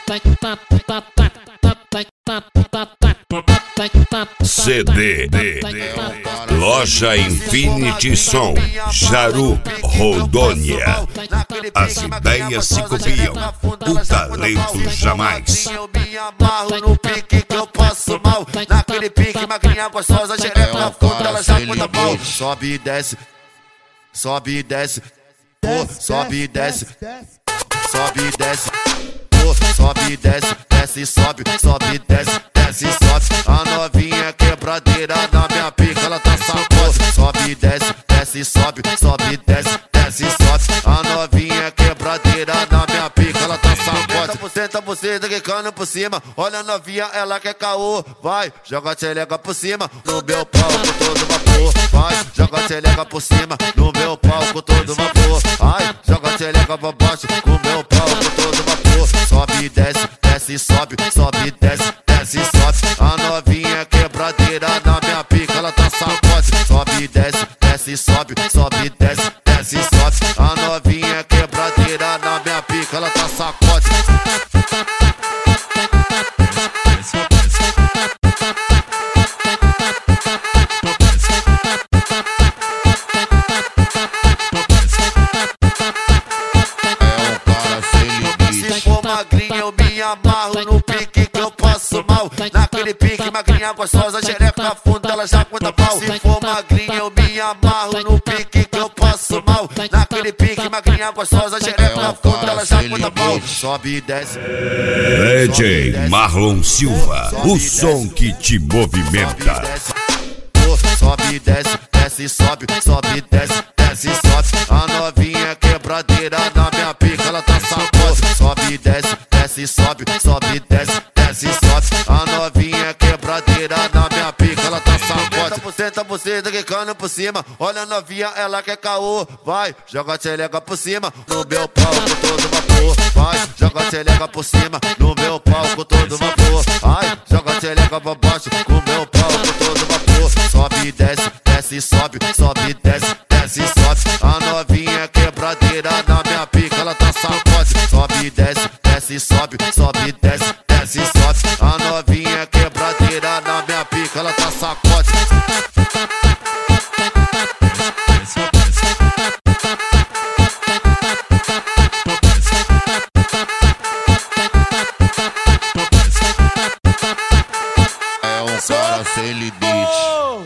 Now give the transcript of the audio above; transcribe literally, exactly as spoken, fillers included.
C D Loja Infinity Som, Jaru, Rondônia. As ideias se copiam, o talento jamais. Eu me amarro no pique que eu passo mal. Naquele pique, magrinha gostosa, xereca puta, ela já conta mal. Sobe e desce, sobe e desce, oh, sobe e desce, sobe e desce, oh, sobe e desce, desce e sobe, sobe e desce, desce e sobe. A novinha quebradeira na minha pica, ela tá sacode. Sobe e desce, desce e sobe, sobe e desce, desce e sobe. A novinha quebradeira na minha pica, ela tá sacode. Senta você, quicando por cima. Olha a novinha, ela quer caô. Vai, joga a tchelega por cima. No meu palco todo vapor. Vai, joga a tchelega por cima. No meu palco todo vapor. Ai, joga a tchelega pra baixo. Com meu palco todo vapor. Sobe e desce, desce e sobe. Sobe e desce, desce e sobe. A novinha quebradeira na minha pica, ela tá sacode. Sobe e desce, desce e sobe. Sobe e desce, desce e sobe. A novinha quebradeira na minha pica, ela tá sacode. Se for magrinha eu me amarro no pique que eu passo mal. Naquele pique magrinha gostosa, xereca funda, ela já conta pau. Se for magrinha eu me amarro no pique que eu passo mal. Naquele pique magrinha gostosa, xereca funda, ela já conta pau. Sobe e desce, D J Marlon Silva, o som que te movimenta. sobe e desce, desce e sobe, sobe e desce, desce e sobe. A novinha quebradeira na minha pica, ela tá sacode. Sobe e desce, desce e sobe, sobe e desce, desce e sobe. A novinha quebradeira na minha pica, ela tá sacode. Senta você, quicando por cima. Olha a novinha, ela quer caô. Vai, joga a tchelega por cima. No meu palco todo vapor. Vai, joga a tchelega por cima. No meu palco todo vapor. Ai, joga a tchelega pra baixo. Com meu palco todo vapor. Sobe e desce, desce e sobe, sobe e